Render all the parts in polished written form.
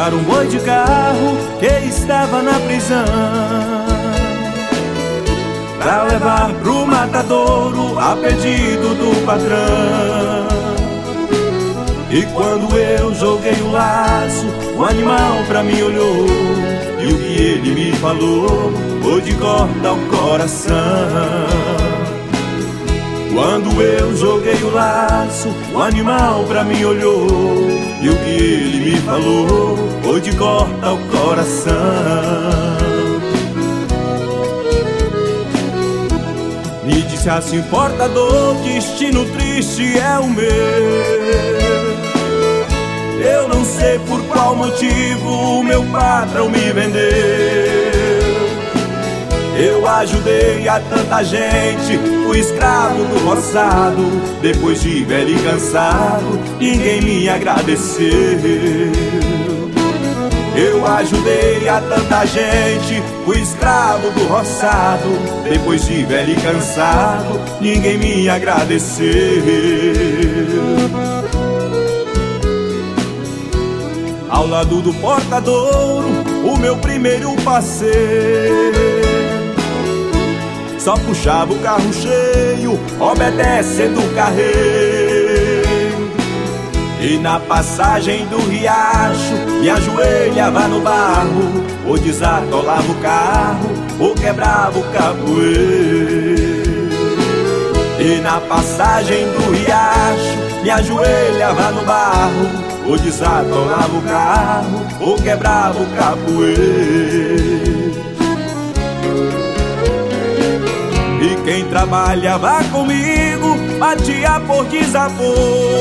buscar um boi de carro que estava na prisão, pra levar pro matadouro a pedido do patrão. E quando eu joguei o laço, o animal pra mim olhou, e o que ele me falou foi de cortar o coração. Quando eu joguei o laço, o animal pra mim olhou, e o que ele me falou foi de cortar o coração. Me disse assim: portador, destino triste é o meu. Eu não sei por qual motivo o meu patrão me vendeu. Eu ajudei a tanta gente, fui escravo do roçado. Depois de velho e cansado, ninguém me agradeceu. Eu ajudei a tanta gente, fui escravo do roçado. Depois de velho e cansado, ninguém me agradeceu. Ao lado do portadouro, o meu primeiro passeio, só puxava o carro cheio, obedecendo o carreiro. E na passagem do riacho, me ajoelhava no barro, ou desatolava o carro, ou quebrava o capoeiro. E na passagem do riacho, me ajoelhava no barro, ou desatolava o carro, ou quebrava o capoeiro. E quem trabalhava comigo batia por desaforo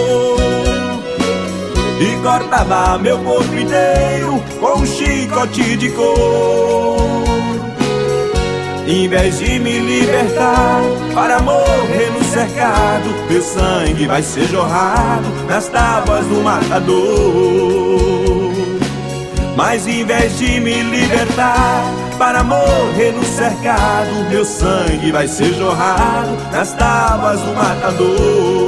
e cortava meu corpo inteiro com um chicote de couro. Em vez de me libertar para morrer no cercado, meu sangue vai ser jorrado nas tábuas do matador. Mas em vez de me libertar para morrer no cercado, meu sangue vai ser jorrado nas tábuas do matador.